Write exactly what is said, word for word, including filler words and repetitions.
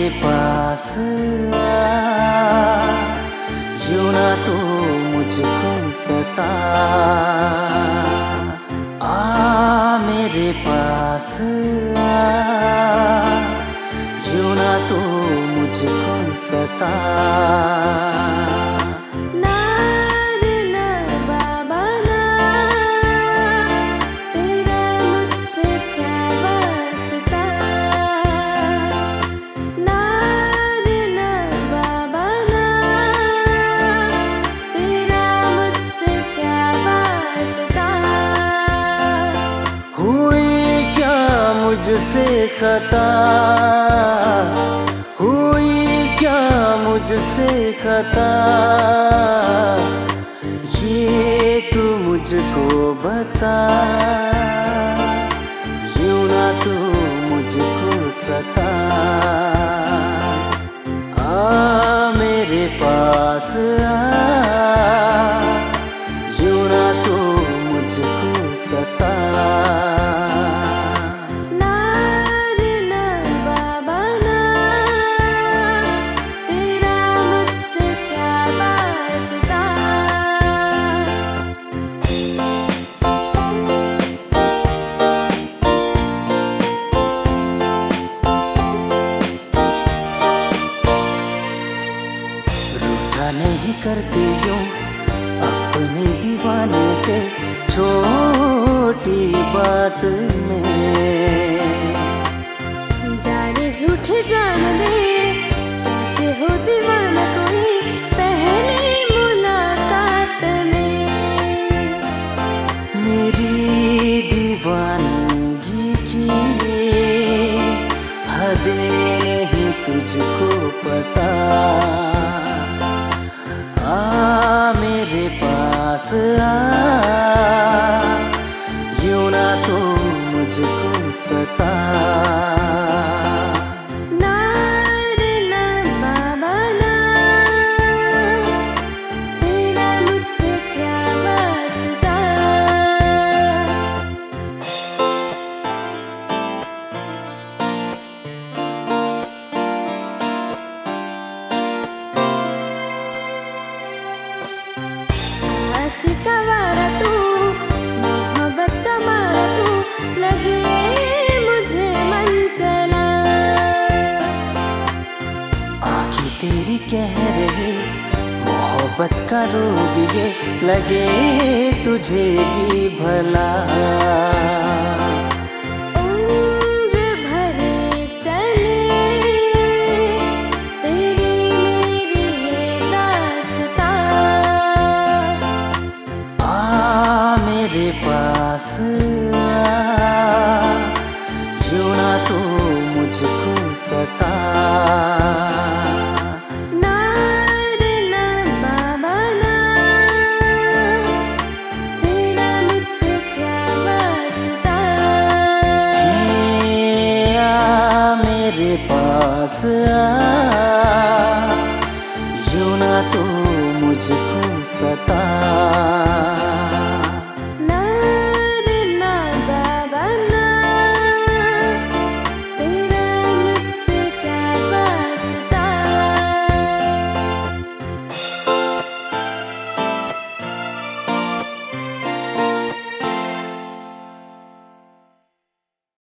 मेरे पास आ, यूं ना तू मुझको सता। आ मेरे पास आ, यूं ना तू मुझको सता। मुझसे खता हुई क्या मुझसे खता, ये तू मुझको बता। यूं ना तू मुझको सता। आ मेरे पास आ, यूं ना तू मुझको सता। नहीं करती यूं अपने दीवाने से छोटी बात में। जाने झूठ जान दे कैसे हो दीवाना कोई पहली मुलाकात में। मेरी दीवानगी की हदें नहीं तुझको पता। आ मेरे पास आ, यूं ना तू मुझको सता। ना रे ना बाबा ना, तेरा मुझसे क्या वास्ता। आशिक आवारा तू, मोहब्बत का मारा तू, लगे मुझे मन चला। आँखें तेरी कह रही मोहब्बत का रोग ये लगे तुझे भी भला। मेरे पास आ, यूं ना तू मुझको सता। ना रे ना बाबा ना, तेरा मुझसे क्या वास्ता। ये आ मेरे पास आ, यूं ना तू मुझको सता।